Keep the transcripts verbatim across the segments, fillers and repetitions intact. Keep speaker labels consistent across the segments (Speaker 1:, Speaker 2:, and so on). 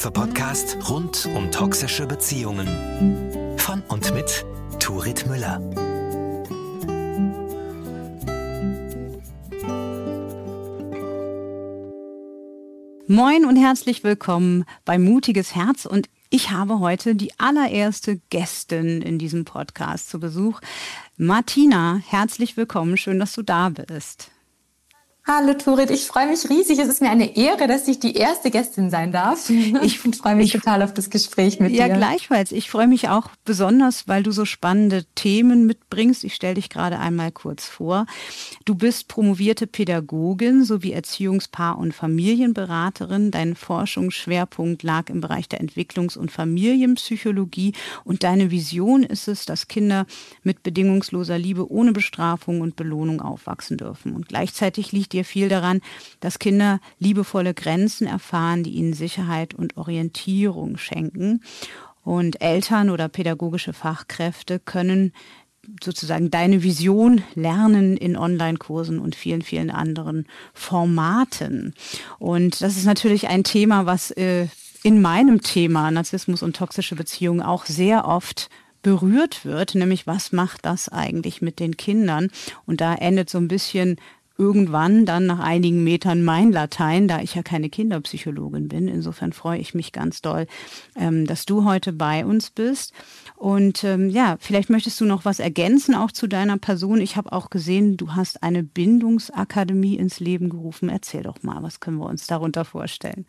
Speaker 1: Selbsthilfe-Podcast rund um toxische Beziehungen. Von und mit Turit Müller.
Speaker 2: Moin und herzlich willkommen bei Mutiges Herz, und ich habe heute die allererste Gästin in diesem Podcast zu Besuch. Martina, herzlich willkommen, schön, dass du da bist.
Speaker 3: Hallo Turit, ich freue mich riesig. Es ist mir eine Ehre, dass ich die erste Gästin sein darf. Ich freue mich ich, total auf das Gespräch mit
Speaker 2: ja, dir. Ja, gleichfalls. Ich freue mich auch besonders, weil du so spannende Themen mitbringst. Ich stelle dich gerade einmal kurz vor. Du bist promovierte Pädagogin sowie Erziehungs-, Paar- und Familienberaterin. Dein Forschungsschwerpunkt lag im Bereich der Entwicklungs- und Familienpsychologie. Und deine Vision ist es, dass Kinder mit bedingungsloser Liebe ohne Bestrafung und Belohnung aufwachsen dürfen. Und gleichzeitig liegt dir viel daran, dass Kinder liebevolle Grenzen erfahren, die ihnen Sicherheit und Orientierung schenken. Und Eltern oder pädagogische Fachkräfte können sozusagen deine Vision lernen in Online-Kursen und vielen, vielen anderen Formaten. Und das ist natürlich ein Thema, was äh, in meinem Thema Narzissmus und toxische Beziehungen auch sehr oft berührt wird, nämlich was macht das eigentlich mit den Kindern? Und da endet so ein bisschen irgendwann dann nach einigen Metern mein Latein, da ich ja keine Kinderpsychologin bin. Insofern freue ich mich ganz doll, ähm, dass du heute bei uns bist. Und ähm, ja, vielleicht möchtest du noch was ergänzen, auch zu deiner Person. Ich habe auch gesehen, du hast eine Bindungsakademie ins Leben gerufen. Erzähl doch mal, was können wir uns darunter vorstellen?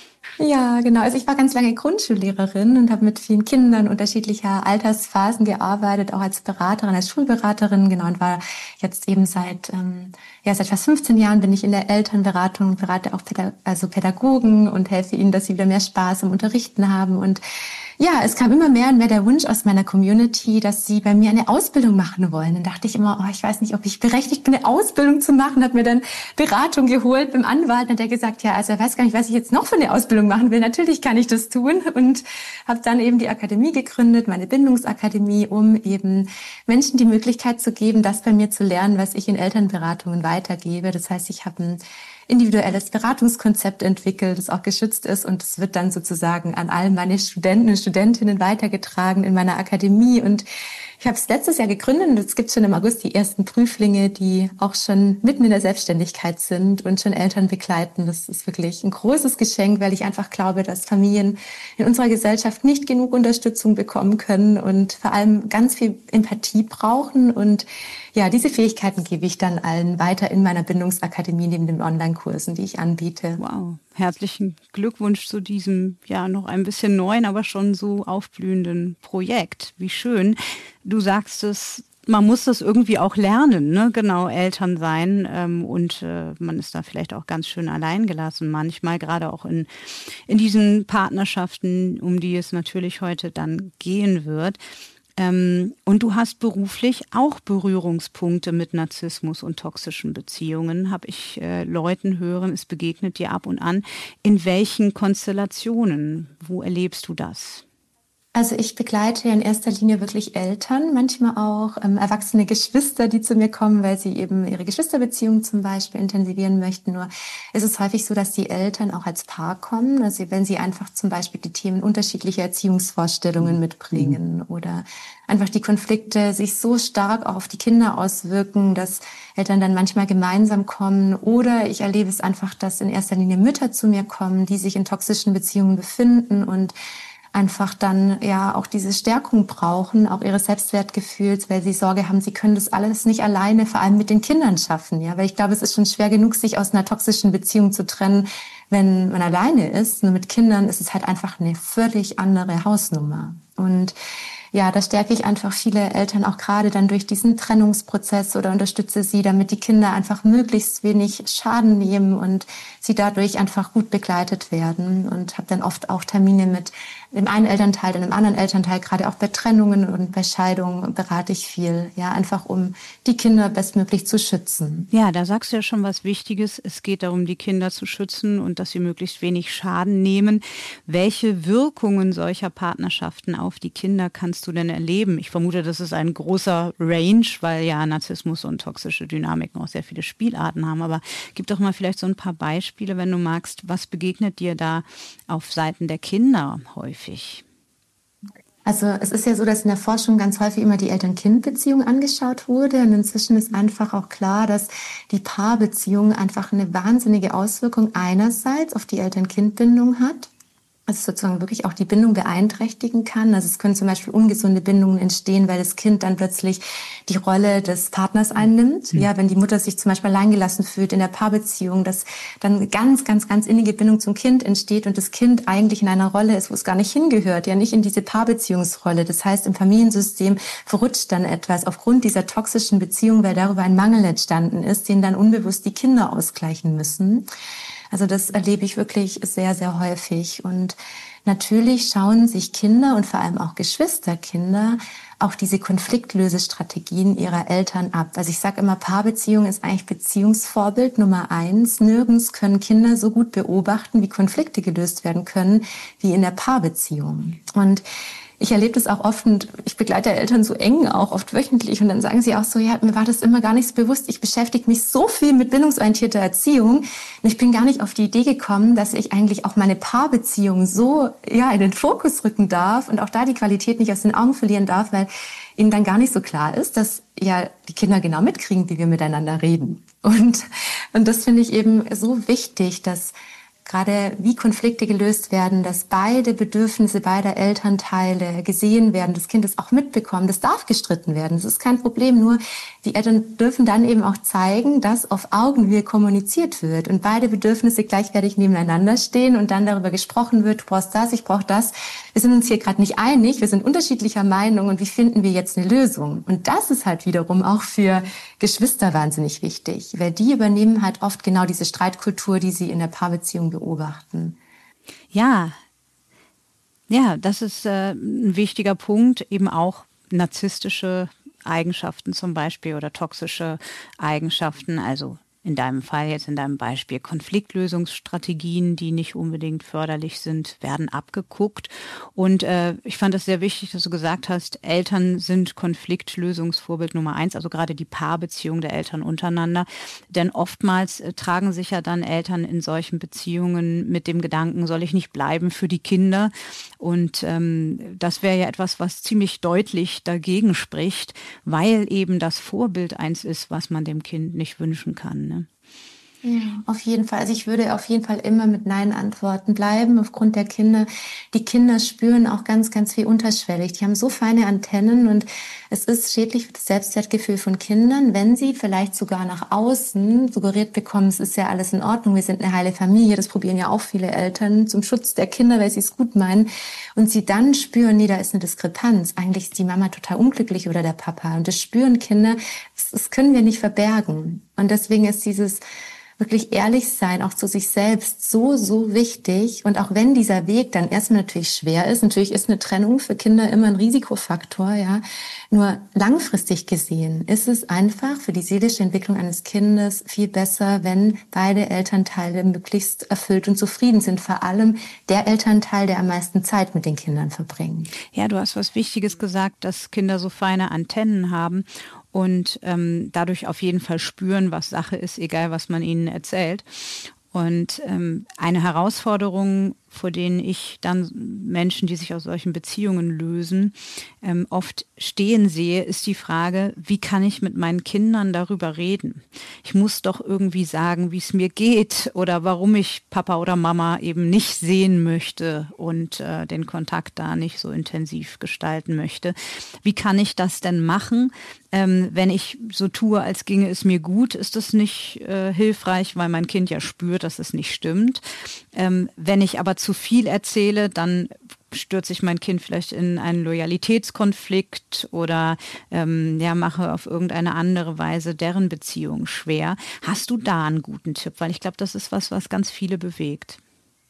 Speaker 3: Ja, genau. Also ich war ganz lange Grundschullehrerin und habe mit vielen Kindern unterschiedlicher Altersphasen gearbeitet, auch als Beraterin, als Schulberaterin, genau, und war jetzt eben seit ähm, ja seit fast fünfzehn Jahren bin ich in der Elternberatung, berate auch Pädag- also Pädagogen und helfe ihnen, dass sie wieder mehr Spaß am Unterrichten haben. Und ja, es kam immer mehr und mehr der Wunsch aus meiner Community, dass sie bei mir eine Ausbildung machen wollen. Dann dachte ich immer, oh, ich weiß nicht, ob ich berechtigt bin, eine Ausbildung zu machen. Habe mir dann Beratung geholt beim Anwalt. Und hat der gesagt, ja, also er weiß gar nicht, was ich jetzt noch für eine Ausbildung machen will. Natürlich kann ich das tun. Und habe dann eben die Akademie gegründet, meine Bindungsakademie, um eben Menschen die Möglichkeit zu geben, das bei mir zu lernen, was ich in Elternberatungen weitergebe. Das heißt, ich habe ein individuelles Beratungskonzept entwickelt, das auch geschützt ist, und es wird dann sozusagen an all meine Studenten und Studentinnen weitergetragen in meiner Akademie. Und ich habe es letztes Jahr gegründet und jetzt gibt es schon im August die ersten Prüflinge, die auch schon mitten in der Selbstständigkeit sind und schon Eltern begleiten. Das ist wirklich ein großes Geschenk, weil ich einfach glaube, dass Familien in unserer Gesellschaft nicht genug Unterstützung bekommen können und vor allem ganz viel Empathie brauchen. Und ja, diese Fähigkeiten gebe ich dann allen weiter in meiner Bindungsakademie neben den Online-Kursen, die ich anbiete.
Speaker 2: Wow, herzlichen Glückwunsch zu diesem ja noch ein bisschen neuen, aber schon so aufblühenden Projekt. Wie schön. Du sagst es, man muss das irgendwie auch lernen, ne? Genau, Eltern sein, ähm, und äh, man ist da vielleicht auch ganz schön alleingelassen manchmal, gerade auch in, in diesen Partnerschaften, um die es natürlich heute dann gehen wird. Ähm, und du hast beruflich auch Berührungspunkte mit Narzissmus und toxischen Beziehungen, habe ich äh, Leuten hören, es begegnet dir ab und an. In welchen Konstellationen, wo erlebst du das?
Speaker 3: Also ich begleite in erster Linie wirklich Eltern, manchmal auch ähm, erwachsene Geschwister, die zu mir kommen, weil sie eben ihre Geschwisterbeziehung zum Beispiel intensivieren möchten. Nur ist es häufig so, dass die Eltern auch als Paar kommen, also wenn sie einfach zum Beispiel die Themen unterschiedlicher Erziehungsvorstellungen mitbringen, mhm. oder einfach die Konflikte sich so stark auch auf die Kinder auswirken, dass Eltern dann manchmal gemeinsam kommen. Oder ich erlebe es einfach, dass in erster Linie Mütter zu mir kommen, die sich in toxischen Beziehungen befinden und einfach dann ja auch diese Stärkung brauchen, auch ihres Selbstwertgefühls, weil sie Sorge haben, sie können das alles nicht alleine, vor allem mit den Kindern schaffen. Ja, weil ich glaube, es ist schon schwer genug, sich aus einer toxischen Beziehung zu trennen, wenn man alleine ist. Nur mit Kindern ist es halt einfach eine völlig andere Hausnummer. Und ja, da stärke ich einfach viele Eltern auch gerade dann durch diesen Trennungsprozess oder unterstütze sie, damit die Kinder einfach möglichst wenig Schaden nehmen und sie dadurch einfach gut begleitet werden. Und habe dann oft auch Termine mit dem einen Elternteil, dann dem anderen Elternteil, gerade auch bei Trennungen und bei Scheidungen berate ich viel, ja, einfach um die Kinder bestmöglich zu schützen.
Speaker 2: Ja, da sagst du ja schon was Wichtiges. Es geht darum, die Kinder zu schützen und dass sie möglichst wenig Schaden nehmen. Welche Wirkungen solcher Partnerschaften auf die Kinder kannst kannst du denn erleben? Ich vermute, das ist ein großer Range, weil ja Narzissmus und toxische Dynamiken auch sehr viele Spielarten haben. Aber gib doch mal vielleicht so ein paar Beispiele, wenn du magst. Was begegnet dir da auf Seiten der Kinder häufig?
Speaker 3: Also es ist ja so, dass in der Forschung ganz häufig immer die Eltern-Kind-Beziehung angeschaut wurde. Und inzwischen ist einfach auch klar, dass die Paarbeziehung einfach eine wahnsinnige Auswirkung einerseits auf die Eltern-Kind-Bindung hat. Also sozusagen wirklich auch die Bindung beeinträchtigen kann. Also es können zum Beispiel ungesunde Bindungen entstehen, weil das Kind dann plötzlich die Rolle des Partners einnimmt. Mhm. Ja, wenn die Mutter sich zum Beispiel alleingelassen fühlt in der Paarbeziehung, dass dann eine ganz, ganz, ganz innige Bindung zum Kind entsteht und das Kind eigentlich in einer Rolle ist, wo es gar nicht hingehört, ja nicht in diese Paarbeziehungsrolle. Das heißt, im Familiensystem verrutscht dann etwas aufgrund dieser toxischen Beziehung, weil darüber ein Mangel entstanden ist, den dann unbewusst die Kinder ausgleichen müssen. Also das erlebe ich wirklich sehr, sehr häufig. Und natürlich schauen sich Kinder und vor allem auch Geschwisterkinder auch diese Konfliktlösestrategien ihrer Eltern ab. Also ich sage immer, Paarbeziehung ist eigentlich Beziehungsvorbild Nummer eins. Nirgends können Kinder so gut beobachten, wie Konflikte gelöst werden können, wie in der Paarbeziehung. Und ich erlebe das auch oft und ich begleite Eltern so eng, auch oft wöchentlich. Und dann sagen sie auch so, ja, mir war das immer gar nicht so bewusst. Ich beschäftige mich so viel mit bindungsorientierter Erziehung. Und ich bin gar nicht auf die Idee gekommen, dass ich eigentlich auch meine Paarbeziehung so ja in den Fokus rücken darf und auch da die Qualität nicht aus den Augen verlieren darf, weil ihnen dann gar nicht so klar ist, dass ja die Kinder genau mitkriegen, wie wir miteinander reden. Und, und das finde ich eben so wichtig, dass gerade wie Konflikte gelöst werden, dass beide Bedürfnisse beider Elternteile gesehen werden, das Kind es auch mitbekommt, das darf gestritten werden, das ist kein Problem, nur die Eltern dürfen dann eben auch zeigen, dass auf Augenhöhe kommuniziert wird und beide Bedürfnisse gleichwertig nebeneinander stehen und dann darüber gesprochen wird, du brauchst das, ich brauche das, wir sind uns hier gerade nicht einig, wir sind unterschiedlicher Meinung und wie finden wir jetzt eine Lösung? Und das ist halt wiederum auch für Geschwister wahnsinnig wichtig, weil die übernehmen halt oft genau diese Streitkultur, die sie in der Paarbeziehung beobachten.
Speaker 2: Ja, ja, das ist äh, ein wichtiger Punkt, eben auch narzisstische Eigenschaften zum Beispiel oder toxische Eigenschaften, also in deinem Fall jetzt in deinem Beispiel Konfliktlösungsstrategien, die nicht unbedingt förderlich sind, werden abgeguckt. Und äh, ich fand es sehr wichtig, dass du gesagt hast, Eltern sind Konfliktlösungsvorbild Nummer eins, also gerade die Paarbeziehung der Eltern untereinander. Denn oftmals äh, tragen sich ja dann Eltern in solchen Beziehungen mit dem Gedanken, soll ich nicht bleiben für die Kinder? Und ähm, das wäre ja etwas, was ziemlich deutlich dagegen spricht, weil eben das Vorbild eins ist, was man dem Kind nicht wünschen kann, ne?
Speaker 3: Ja, auf jeden Fall. Also ich würde auf jeden Fall immer mit Nein antworten bleiben, aufgrund der Kinder. Die Kinder spüren auch ganz, ganz viel unterschwellig. Die haben so feine Antennen und es ist schädlich für das Selbstwertgefühl von Kindern, wenn sie vielleicht sogar nach außen suggeriert bekommen, es ist ja alles in Ordnung, wir sind eine heile Familie. Das probieren ja auch viele Eltern zum Schutz der Kinder, weil sie es gut meinen. Und sie dann spüren, nee, da ist eine Diskrepanz. Eigentlich ist die Mama total unglücklich oder der Papa. Und das spüren Kinder, das, das können wir nicht verbergen. Und deswegen ist dieses wirklich ehrlich sein, auch zu sich selbst, so, so wichtig. Und auch wenn dieser Weg dann erstmal natürlich schwer ist, natürlich ist eine Trennung für Kinder immer ein Risikofaktor, ja. Nur langfristig gesehen ist es einfach für die seelische Entwicklung eines Kindes viel besser, wenn beide Elternteile möglichst erfüllt und zufrieden sind. Vor allem der Elternteil, der am meisten Zeit mit den Kindern verbringt.
Speaker 2: Ja, du hast was Wichtiges gesagt, dass Kinder so feine Antennen haben und ähm, dadurch auf jeden Fall spüren, was Sache ist, egal was man ihnen erzählt. Und ähm, eine Herausforderung, vor denen ich dann Menschen, die sich aus solchen Beziehungen lösen, ähm, oft stehen sehe, ist die Frage, wie kann ich mit meinen Kindern darüber reden? Ich muss doch irgendwie sagen, wie es mir geht oder warum ich Papa oder Mama eben nicht sehen möchte und äh, den Kontakt da nicht so intensiv gestalten möchte. Wie kann ich das denn machen? Ähm, wenn ich so tue, als ginge es mir gut, ist das nicht äh, hilfreich, weil mein Kind ja spürt, dass es nicht stimmt. Ähm, wenn ich aber zu viel erzähle, dann stürze ich mein Kind vielleicht in einen Loyalitätskonflikt oder ähm, ja, mache auf irgendeine andere Weise deren Beziehung schwer. Hast du da einen guten Tipp? Weil ich glaube, das ist was, was ganz viele bewegt.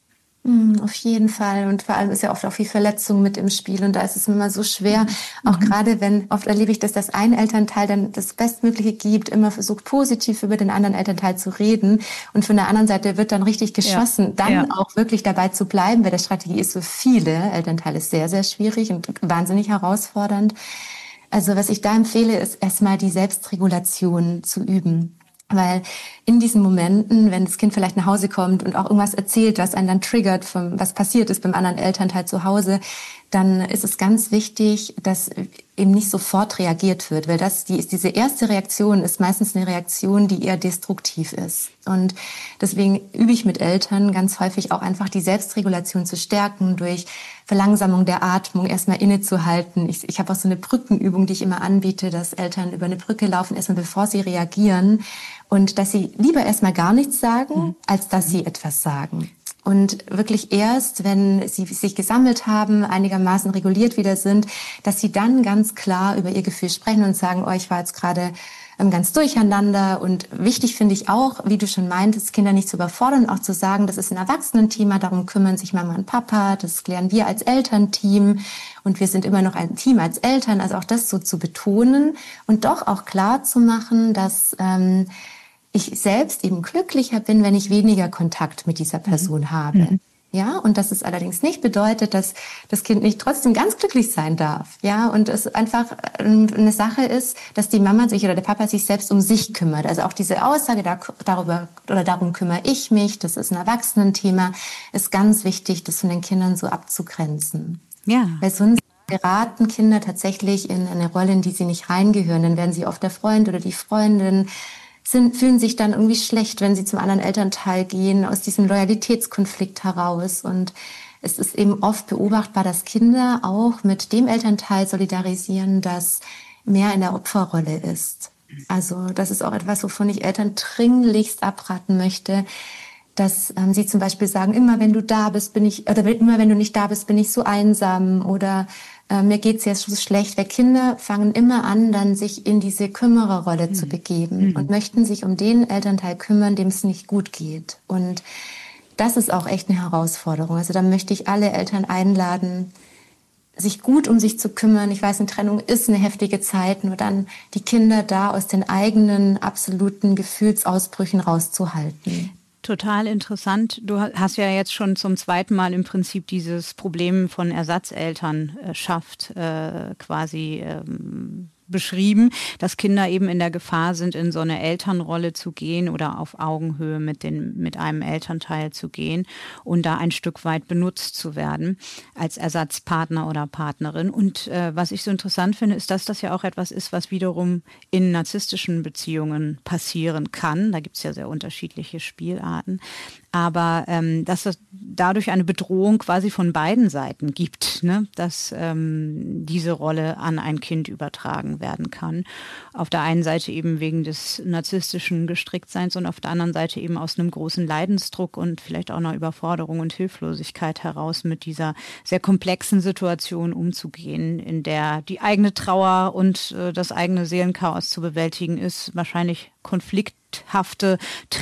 Speaker 3: Auf jeden Fall. Und vor allem ist ja oft auch viel Verletzung mit im Spiel. Und da ist es mir immer so schwer, mhm. auch gerade wenn, oft erlebe ich, dass das ein Elternteil dann das Bestmögliche gibt, immer versucht, positiv über den anderen Elternteil zu reden. Und von der anderen Seite wird dann richtig geschossen, ja. dann ja. auch wirklich dabei zu bleiben, weil der Strategie ist für viele Elternteile sehr, sehr schwierig und wahnsinnig herausfordernd. Also was ich da empfehle, ist erstmal die Selbstregulation zu üben. Weil in diesen Momenten, wenn das Kind vielleicht nach Hause kommt und auch irgendwas erzählt, was einen dann triggert, vom, was passiert ist beim anderen Elternteil zu Hause, dann ist es ganz wichtig, dass eben nicht sofort reagiert wird, weil das, die ist, diese erste Reaktion ist meistens eine Reaktion, die eher destruktiv ist. Und deswegen übe ich mit Eltern ganz häufig auch einfach die Selbstregulation zu stärken durch Verlangsamung der Atmung, erstmal innezuhalten. Ich, ich habe auch so eine Brückenübung, die ich immer anbiete, dass Eltern über eine Brücke laufen, erstmal bevor sie reagieren und dass sie lieber erstmal gar nichts sagen, als dass sie etwas sagen. Und wirklich erst, wenn sie sich gesammelt haben, einigermaßen reguliert wieder sind, dass sie dann ganz klar über ihr Gefühl sprechen und sagen, oh, ich war jetzt gerade ganz durcheinander. Und wichtig finde ich auch, wie du schon meintest, Kinder nicht zu überfordern, auch zu sagen, das ist ein Erwachsenenthema, darum kümmern sich Mama und Papa, das klären wir als Elternteam und wir sind immer noch ein Team als Eltern. Also auch das so zu betonen und doch auch klar zu machen, dass ähm, ich selbst eben glücklicher bin, wenn ich weniger Kontakt mit dieser Person mhm. habe. Mhm. Ja, und dass es allerdings nicht bedeutet, dass das Kind nicht trotzdem ganz glücklich sein darf. Ja, und es einfach eine Sache ist, dass die Mama sich oder der Papa sich selbst um sich kümmert. Also auch diese Aussage darüber oder darum kümmere ich mich, das ist ein Erwachsenenthema, ist ganz wichtig, das von den Kindern so abzugrenzen. Ja. Weil sonst geraten Kinder tatsächlich in eine Rolle, in die sie nicht reingehören. Dann werden sie oft der Freund oder die Freundin, Sind, fühlen sich dann irgendwie schlecht, wenn sie zum anderen Elternteil gehen, aus diesem Loyalitätskonflikt heraus. Und es ist eben oft beobachtbar, dass Kinder auch mit dem Elternteil solidarisieren, das mehr in der Opferrolle ist. Also das ist auch etwas, wovon ich Eltern dringlichst abraten möchte, dass ähm, sie zum Beispiel sagen, immer wenn du da bist, bin ich, oder immer wenn du nicht da bist, bin ich so einsam oder äh, mir geht's jetzt so schlecht. Weil Kinder fangen immer an, dann sich in diese Kümmererrolle mhm. zu begeben mhm. und möchten sich um den Elternteil kümmern, dem es nicht gut geht. Und das ist auch echt eine Herausforderung. Also da möchte ich alle Eltern einladen, sich gut um sich zu kümmern. Ich weiß, eine Trennung ist eine heftige Zeit, nur dann die Kinder da aus den eigenen absoluten Gefühlsausbrüchen rauszuhalten.
Speaker 2: Total interessant. Du hast ja jetzt schon zum zweiten Mal im Prinzip dieses Problem von Ersatzelternschaft äh, quasi ähm, beschrieben, dass Kinder eben in der Gefahr sind, in so eine Elternrolle zu gehen oder auf Augenhöhe mit den, mit einem Elternteil zu gehen und da ein Stück weit benutzt zu werden als Ersatzpartner oder Partnerin. Und äh, was ich so interessant finde, ist, dass das ja auch etwas ist, was wiederum in narzisstischen Beziehungen passieren kann. Da gibt es ja sehr unterschiedliche Spielarten. Aber ähm, dass es dadurch eine Bedrohung quasi von beiden Seiten gibt, ne? Dass ähm, diese Rolle an ein Kind übertragen werden kann. Auf der einen Seite eben wegen des narzisstischen Gestricktseins und auf der anderen Seite eben aus einem großen Leidensdruck und vielleicht auch einer Überforderung und Hilflosigkeit heraus mit dieser sehr komplexen Situation umzugehen, in der die eigene Trauer und äh, das eigene Seelenchaos zu bewältigen ist, wahrscheinlich konflikthafte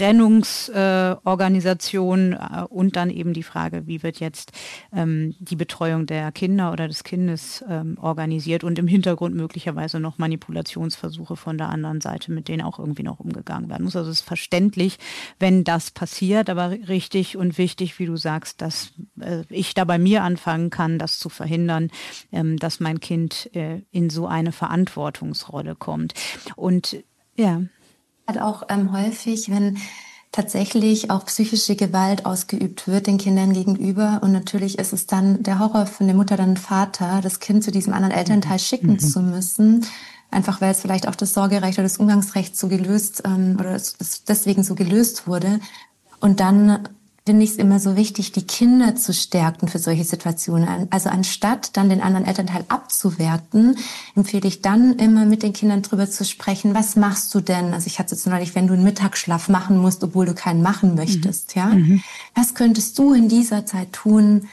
Speaker 2: Trennungsorganisation äh, und dann eben die Frage, wie wird jetzt ähm, die Betreuung der Kinder oder des Kindes ähm, organisiert und im Hintergrund möglicherweise noch Manipulationsversuche von der anderen Seite, mit denen auch irgendwie noch umgegangen werden muss. Also es ist verständlich, wenn das passiert, aber richtig und wichtig, wie du sagst, dass äh, ich da bei mir anfangen kann, das zu verhindern, ähm, dass mein Kind äh, in so eine Verantwortungsrolle kommt. Und ja,
Speaker 3: Hat auch ähm, häufig, wenn tatsächlich auch psychische Gewalt ausgeübt wird den Kindern gegenüber und natürlich ist es dann der Horror für eine Mutter, dann Vater, das Kind zu diesem anderen Elternteil schicken mhm. zu müssen, einfach weil es vielleicht auch das Sorgerecht oder das Umgangsrecht so gelöst ähm, oder es, es deswegen so gelöst wurde. Und dann finde ich es immer so wichtig, die Kinder zu stärken für solche Situationen. Also anstatt dann den anderen Elternteil abzuwerten, empfehle ich dann immer mit den Kindern drüber zu sprechen, was machst du denn? Also ich hatte jetzt neulich, wenn du einen Mittagsschlaf machen musst, obwohl du keinen machen möchtest, mhm. ja? Mhm. Was könntest du in dieser Zeit tun,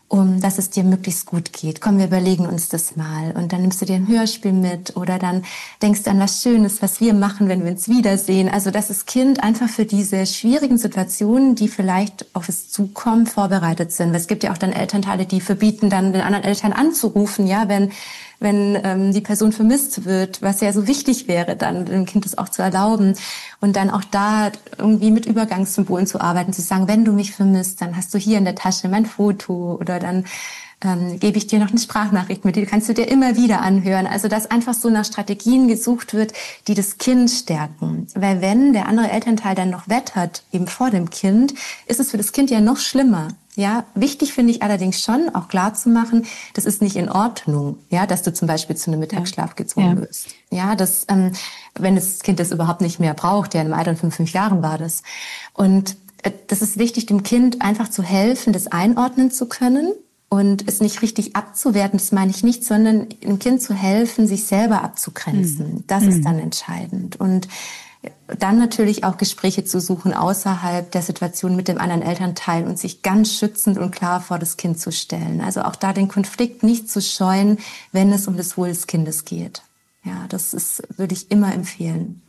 Speaker 3: um dass es dir möglichst gut geht. Komm, wir überlegen uns das mal. Und dann nimmst du dir ein Hörspiel mit oder dann denkst du an was Schönes, was wir machen, wenn wir uns wiedersehen. Also dass das Kind einfach für diese schwierigen Situationen, die vielleicht auf es zukommen, vorbereitet sind. Weil es gibt ja auch dann Elternteile, die verbieten, dann den anderen Eltern anzurufen, ja, wenn wenn ähm, die Person vermisst wird, was ja so wichtig wäre, dann dem Kind das auch zu erlauben und dann auch da irgendwie mit Übergangssymbolen zu arbeiten, zu sagen, wenn du mich vermisst, dann hast du hier in der Tasche mein Foto oder dann ähm, gebe ich dir noch eine Sprachnachricht mit, die kannst du dir immer wieder anhören. Also dass einfach so nach Strategien gesucht wird, die das Kind stärken. Weil wenn der andere Elternteil dann noch wettert, eben vor dem Kind, ist es für das Kind ja noch schlimmer. Ja, wichtig finde ich allerdings schon, auch klar zu machen, das ist nicht in Ordnung, ja, dass du zum Beispiel zu einem Mittagsschlaf gezwungen ja. wirst. Ja, das, ähm, wenn das Kind das überhaupt nicht mehr braucht, ja, im Alter von fünf Jahren war das. Und äh, das ist wichtig, dem Kind einfach zu helfen, das einordnen zu können und es nicht richtig abzuwerten, das meine ich nicht, sondern dem Kind zu helfen, sich selber abzugrenzen. Mhm. Das mhm. ist dann entscheidend. Und dann natürlich auch Gespräche zu suchen außerhalb der Situation mit dem anderen Elternteil und sich ganz schützend und klar vor das Kind zu stellen. Also auch da den Konflikt nicht zu scheuen, wenn es um das Wohl des Kindes geht. Ja, das ist, würde ich immer empfehlen.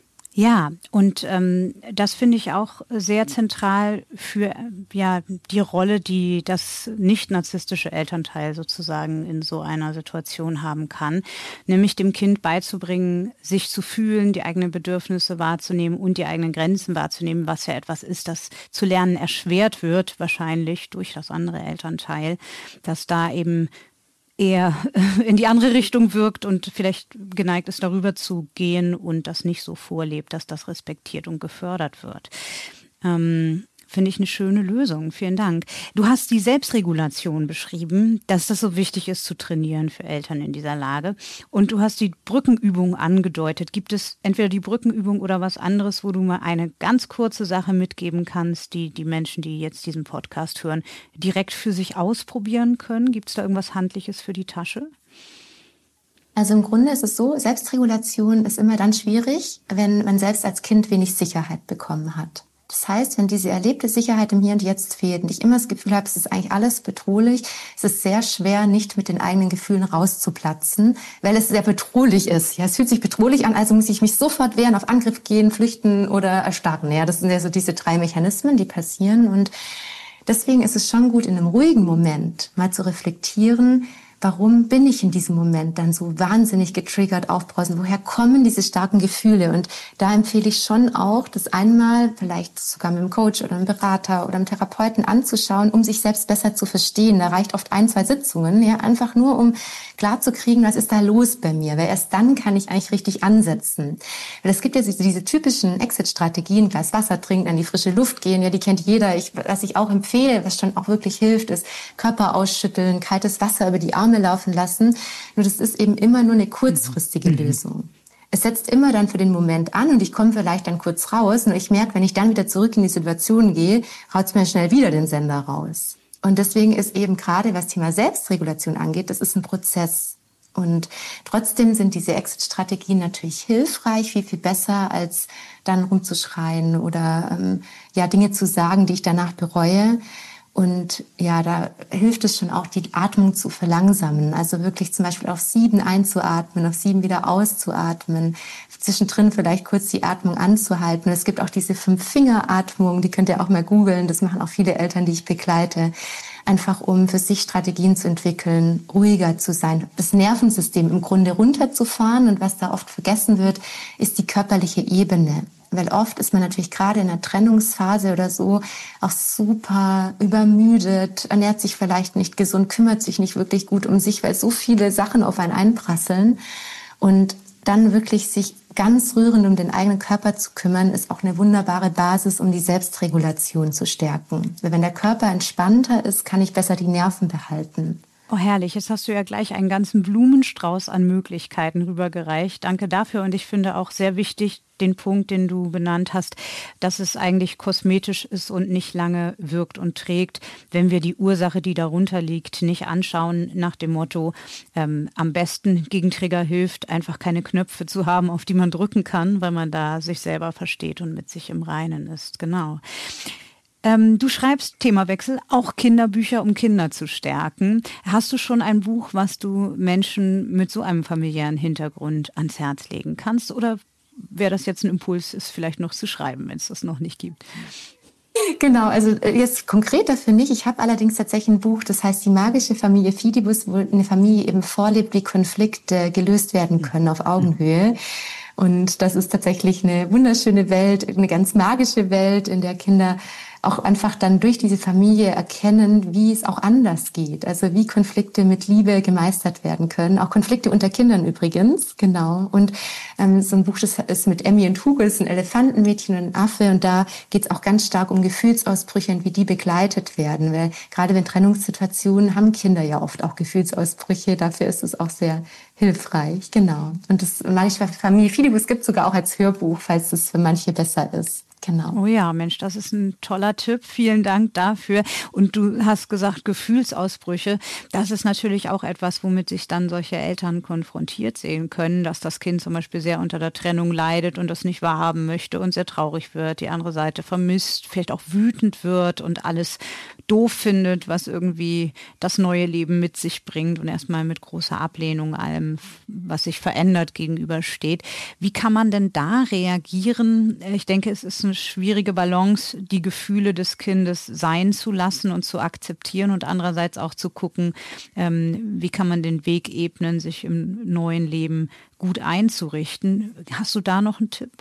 Speaker 2: Ja, und ähm, das finde ich auch sehr zentral für ja die Rolle, die das nicht-narzisstische Elternteil sozusagen in so einer Situation haben kann, nämlich dem Kind beizubringen, sich zu fühlen, die eigenen Bedürfnisse wahrzunehmen und die eigenen Grenzen wahrzunehmen, was ja etwas ist, das zu lernen erschwert wird, wahrscheinlich durch das andere Elternteil, dass da eben eher in die andere Richtung wirkt und vielleicht geneigt ist, darüber zu gehen und das nicht so vorlebt, dass das respektiert und gefördert wird. Ähm, finde ich eine schöne Lösung. Vielen Dank. Du hast die Selbstregulation beschrieben, dass das so wichtig ist zu trainieren für Eltern in dieser Lage. Und du hast die Brückenübung angedeutet. Gibt es entweder die Brückenübung oder was anderes, wo du mal eine ganz kurze Sache mitgeben kannst, die die Menschen, die jetzt diesen Podcast hören, direkt für sich ausprobieren können? Gibt es da irgendwas Handliches für die Tasche?
Speaker 3: Also im Grunde ist es so, Selbstregulation ist immer dann schwierig, wenn man selbst als Kind wenig Sicherheit bekommen hat. Das heißt, wenn diese erlebte Sicherheit im Hier und Jetzt fehlt und ich immer das Gefühl habe, es ist eigentlich alles bedrohlich, es ist sehr schwer, nicht mit den eigenen Gefühlen rauszuplatzen, weil es sehr bedrohlich ist. Ja, es fühlt sich bedrohlich an, also muss ich mich sofort wehren, auf Angriff gehen, flüchten oder erstarren. Ja, das sind ja so diese drei Mechanismen, die passieren. Und deswegen ist es schon gut, in einem ruhigen Moment mal zu reflektieren, warum bin ich in diesem Moment dann so wahnsinnig getriggert, aufbrausend? Woher kommen diese starken Gefühle? Und da empfehle ich schon auch, das einmal vielleicht sogar mit einem Coach oder einem Berater oder einem Therapeuten anzuschauen, um sich selbst besser zu verstehen. Da reicht oft ein, zwei Sitzungen, ja, einfach nur, um klar zu kriegen, was ist da los bei mir? Weil erst dann kann ich eigentlich richtig ansetzen. Weil es gibt ja diese, diese typischen Exit-Strategien, ein Glas Wasser trinken, an die frische Luft gehen, ja, die kennt jeder. Ich, was ich auch empfehle, was schon auch wirklich hilft, ist Körper ausschütteln, kaltes Wasser über die Arme laufen lassen. Nur das ist eben immer nur eine kurzfristige mhm. Lösung. Es setzt immer dann für den Moment an und ich komme vielleicht dann kurz raus. Nur ich merke, wenn ich dann wieder zurück in die Situation gehe, haut es mir schnell wieder den Sender raus. Und deswegen ist eben gerade, was Thema Selbstregulation angeht, das ist ein Prozess. Und trotzdem sind diese Exit-Strategien natürlich hilfreich, viel, viel besser, als dann rumzuschreien oder ähm, ja Dinge zu sagen, die ich danach bereue. Und ja, da hilft es schon auch, die Atmung zu verlangsamen. Also wirklich zum Beispiel auf sieben einzuatmen, auf sieben wieder auszuatmen. Zwischendrin vielleicht kurz die Atmung anzuhalten. Es gibt auch diese Fünf-Finger-Atmung, die könnt ihr auch mal googeln. Das machen auch viele Eltern, die ich begleite. Einfach um für sich Strategien zu entwickeln, ruhiger zu sein, das Nervensystem im Grunde runterzufahren. Und was da oft vergessen wird, ist die körperliche Ebene. Weil oft ist man natürlich gerade in einer Trennungsphase oder so auch super übermüdet, ernährt sich vielleicht nicht gesund, kümmert sich nicht wirklich gut um sich, weil so viele Sachen auf einen einprasseln. Und dann wirklich sich ganz rührend um den eigenen Körper zu kümmern, ist auch eine wunderbare Basis, um die Selbstregulation zu stärken. Weil wenn der Körper entspannter ist, kann ich besser die Nerven behalten.
Speaker 2: Oh, herrlich. Jetzt hast du ja gleich einen ganzen Blumenstrauß an Möglichkeiten rübergereicht. Danke dafür. Und ich finde auch sehr wichtig den Punkt, den du benannt hast, dass es eigentlich kosmetisch ist und nicht lange wirkt und trägt, wenn wir die Ursache, die darunter liegt, nicht anschauen nach dem Motto, ähm, am besten gegen Trigger hilft, einfach keine Knöpfe zu haben, auf die man drücken kann, weil man da sich selber versteht und mit sich im Reinen ist. Genau. Ähm, du schreibst Themawechsel, auch Kinderbücher, um Kinder zu stärken. Hast du schon ein Buch, was du Menschen mit so einem familiären Hintergrund ans Herz legen kannst? Oder wäre das jetzt ein Impuls, es vielleicht noch zu schreiben, wenn es das noch nicht gibt?
Speaker 3: Genau, also jetzt konkreter finde ich, ich habe allerdings tatsächlich ein Buch, das heißt Die magische Familie Fidibus, wo eine Familie eben vorlebt, wie Konflikte gelöst werden können auf Augenhöhe. Und das ist tatsächlich eine wunderschöne Welt, eine ganz magische Welt, in der Kinder auch einfach dann durch diese Familie erkennen, wie es auch anders geht. Also wie Konflikte mit Liebe gemeistert werden können. Auch Konflikte unter Kindern übrigens, genau. Und ähm, so ein Buch, das ist mit Emmy und Hugo, das ist ein Elefantenmädchen und ein Affe. Und da geht es auch ganz stark um Gefühlsausbrüche und wie die begleitet werden. Weil gerade in Trennungssituationen haben Kinder ja oft auch Gefühlsausbrüche. Dafür ist es auch sehr hilfreich, genau. Und das manchmal Familie Fidibus gibt es sogar auch als Hörbuch, falls es für manche besser ist. Genau.
Speaker 2: Oh ja, Mensch, das ist ein toller Tipp. Vielen Dank dafür. Und du hast gesagt, Gefühlsausbrüche. Das ist natürlich auch etwas, womit sich dann solche Eltern konfrontiert sehen können, dass das Kind zum Beispiel sehr unter der Trennung leidet und das nicht wahrhaben möchte und sehr traurig wird, die andere Seite vermisst, vielleicht auch wütend wird und alles doof findet, was irgendwie das neue Leben mit sich bringt und erstmal mit großer Ablehnung allem, was sich verändert, gegenübersteht. Wie kann man denn da reagieren? Ich denke, es ist eine schwierige Balance, die Gefühle des Kindes sein zu lassen und zu akzeptieren und andererseits auch zu gucken, ähm, wie kann man den Weg ebnen, sich im neuen Leben gut einzurichten. Hast du da noch einen Tipp?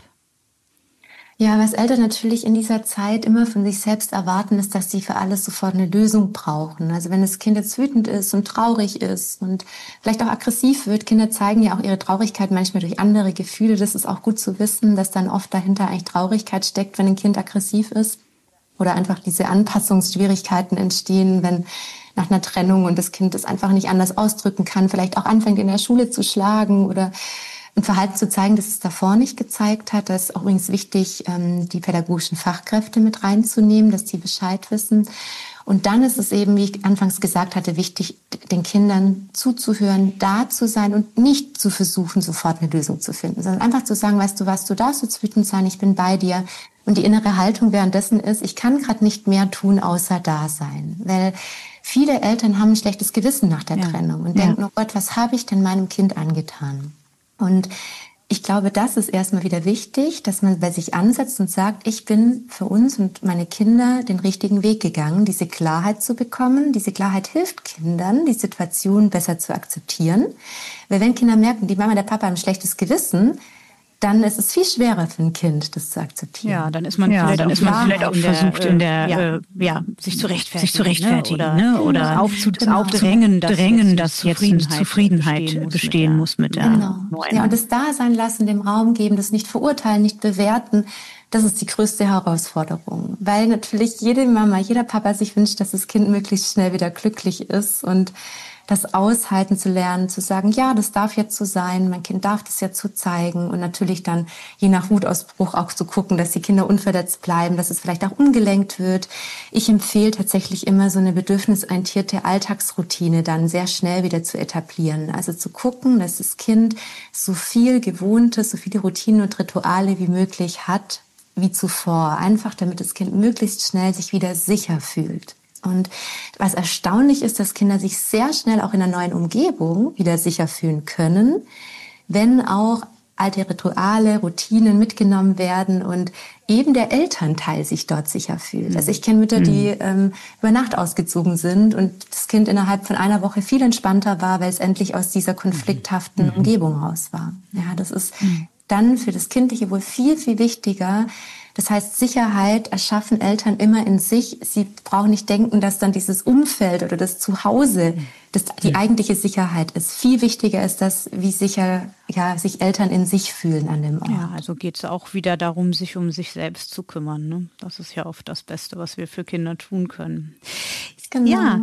Speaker 3: Ja, was Eltern natürlich in dieser Zeit immer von sich selbst erwarten, ist, dass sie für alles sofort eine Lösung brauchen. Also wenn das Kind jetzt wütend ist und traurig ist und vielleicht auch aggressiv wird, Kinder zeigen ja auch ihre Traurigkeit manchmal durch andere Gefühle. Das ist auch gut zu wissen, dass dann oft dahinter eigentlich Traurigkeit steckt, wenn ein Kind aggressiv ist. Oder einfach diese Anpassungsschwierigkeiten entstehen, wenn nach einer Trennung und das Kind das einfach nicht anders ausdrücken kann, vielleicht auch anfängt in der Schule zu schlagen oder ein Verhalten zu zeigen, das es davor nicht gezeigt hat. Da ist auch übrigens wichtig, die pädagogischen Fachkräfte mit reinzunehmen, dass die Bescheid wissen. Und dann ist es eben, wie ich anfangs gesagt hatte, wichtig, den Kindern zuzuhören, da zu sein und nicht zu versuchen, sofort eine Lösung zu finden, sondern einfach zu sagen, weißt du was, du darfst jetzt wütend sein, ich bin bei dir. Und die innere Haltung währenddessen ist, ich kann gerade nicht mehr tun, außer da sein. Weil viele Eltern haben ein schlechtes Gewissen nach der ja. Trennung und ja. denken, oh Gott, was habe ich denn meinem Kind angetan? Und ich glaube, das ist erstmal wieder wichtig, dass man bei sich ansetzt und sagt, ich bin für uns und meine Kinder den richtigen Weg gegangen, diese Klarheit zu bekommen. Diese Klarheit hilft Kindern, die Situation besser zu akzeptieren. Weil wenn Kinder merken, die Mama, der Papa haben ein schlechtes Gewissen, dann ist es viel schwerer für ein Kind, das zu akzeptieren.
Speaker 2: Ja, dann ist man
Speaker 4: ja,
Speaker 2: vielleicht,
Speaker 4: dann
Speaker 2: auch,
Speaker 4: ist man vielleicht auch
Speaker 2: in
Speaker 4: versucht,
Speaker 2: der,
Speaker 4: in der,
Speaker 2: ja,
Speaker 4: äh, ja,
Speaker 2: sich zu rechtfertigen,
Speaker 4: sich zu rechtfertigen,
Speaker 2: ne? oder,
Speaker 4: ne? oder
Speaker 2: aufzudrängen, dass,
Speaker 4: drängen,
Speaker 2: dass
Speaker 4: jetzt Zufriedenheit, Zufriedenheit bestehen, bestehen muss mit der,
Speaker 3: mit der genau.
Speaker 4: neuen.
Speaker 3: Ja, und das Dasein lassen, dem Raum geben, das nicht verurteilen, nicht bewerten, das ist die größte Herausforderung. Weil natürlich jede Mama, jeder Papa sich wünscht, dass das Kind möglichst schnell wieder glücklich ist und das aushalten zu lernen, zu sagen, ja, das darf jetzt so sein, mein Kind darf das jetzt so zeigen und natürlich dann je nach Wutausbruch auch zu gucken, dass die Kinder unverletzt bleiben, dass es vielleicht auch umgelenkt wird. Ich empfehle tatsächlich immer so eine bedürfnisorientierte Alltagsroutine dann sehr schnell wieder zu etablieren. Also zu gucken, dass das Kind so viel Gewohntes, so viele Routinen und Rituale wie möglich hat, wie zuvor. Einfach damit das Kind möglichst schnell sich wieder sicher fühlt. Und was erstaunlich ist, dass Kinder sich sehr schnell auch in einer neuen Umgebung wieder sicher fühlen können, wenn auch alte Rituale, Routinen mitgenommen werden und eben der Elternteil sich dort sicher fühlt. Also ich kenne Mütter, die ähm, über Nacht ausgezogen sind und das Kind innerhalb von einer Woche viel entspannter war, weil es endlich aus dieser konflikthaften Umgebung raus war. Ja, das ist dann für das Kindliche wohl viel, viel wichtiger. Das heißt, Sicherheit erschaffen Eltern immer in sich. Sie brauchen nicht denken, dass dann dieses Umfeld oder das Zuhause das die eigentliche Sicherheit ist. Viel wichtiger ist das, wie sicher ja, sich Eltern in sich fühlen an dem Ort.
Speaker 2: Ja, also geht es auch wieder darum, sich um sich selbst zu kümmern. Ne? Das ist ja oft das Beste, was wir für Kinder tun können.
Speaker 3: Genau.
Speaker 2: Ja.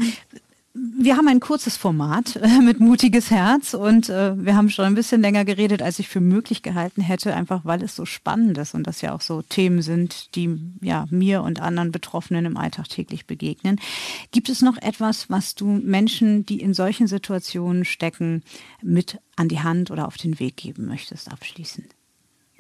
Speaker 2: Wir haben ein kurzes Format äh, mit Mutiges Herz und äh, wir haben schon ein bisschen länger geredet, als ich für möglich gehalten hätte, einfach weil es so spannend ist und das ja auch so Themen sind, die ja mir und anderen Betroffenen im Alltag täglich begegnen. Gibt es noch etwas, was du Menschen, die in solchen Situationen stecken, mit an die Hand oder auf den Weg geben möchtest, abschließend?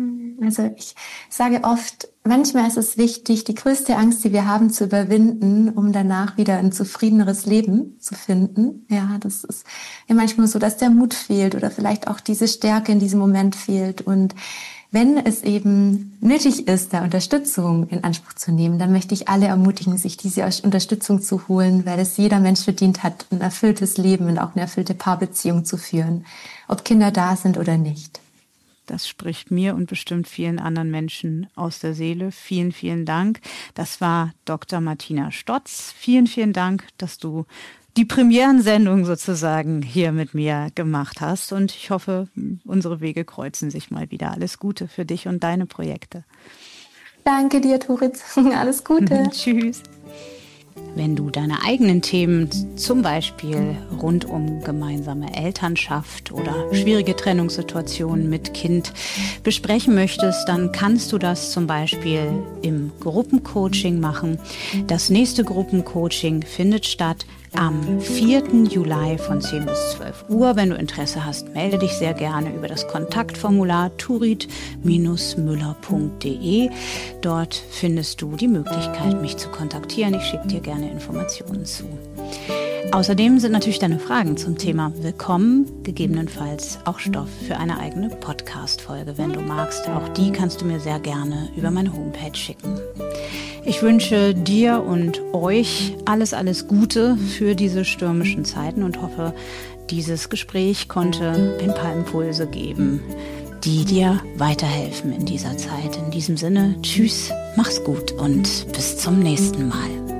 Speaker 3: Also ich sage oft, manchmal ist es wichtig, die größte Angst, die wir haben, zu überwinden, um danach wieder ein zufriedeneres Leben zu finden. Ja, das ist ja manchmal so, dass der Mut fehlt oder vielleicht auch diese Stärke in diesem Moment fehlt. Und wenn es eben nötig ist, da Unterstützung in Anspruch zu nehmen, dann möchte ich alle ermutigen, sich diese Unterstützung zu holen, weil es jeder Mensch verdient hat, ein erfülltes Leben und auch eine erfüllte Paarbeziehung zu führen, ob Kinder da sind oder nicht.
Speaker 2: Das spricht mir und bestimmt vielen anderen Menschen aus der Seele. Vielen, vielen Dank. Das war Doktor Martina Stotz. Vielen, vielen Dank, dass du die Premierensendung sozusagen hier mit mir gemacht hast. Und ich hoffe, unsere Wege kreuzen sich mal wieder. Alles Gute für dich und deine Projekte.
Speaker 3: Danke dir, Turit. Alles Gute.
Speaker 2: Tschüss. Wenn du deine eigenen Themen, zum Beispiel rund um gemeinsame Elternschaft oder schwierige Trennungssituationen mit Kind, besprechen möchtest, dann kannst du das zum Beispiel im Gruppencoaching machen. Das nächste Gruppencoaching findet statt am vierten Juli von zehn bis zwölf Uhr. Wenn du Interesse hast, melde dich sehr gerne über das Kontaktformular turit Bindestrich müller Punkt de. Dort findest du die Möglichkeit, mich zu kontaktieren. Ich schicke dir gerne Informationen zu. Außerdem sind natürlich deine Fragen zum Thema willkommen, gegebenenfalls auch Stoff für eine eigene Podcast-Folge, wenn du magst. Auch die kannst du mir sehr gerne über meine Homepage schicken. Ich wünsche dir und euch alles, alles Gute für diese stürmischen Zeiten und hoffe, dieses Gespräch konnte ein paar Impulse geben, die dir weiterhelfen in dieser Zeit. In diesem Sinne, tschüss, mach's gut und bis zum nächsten Mal.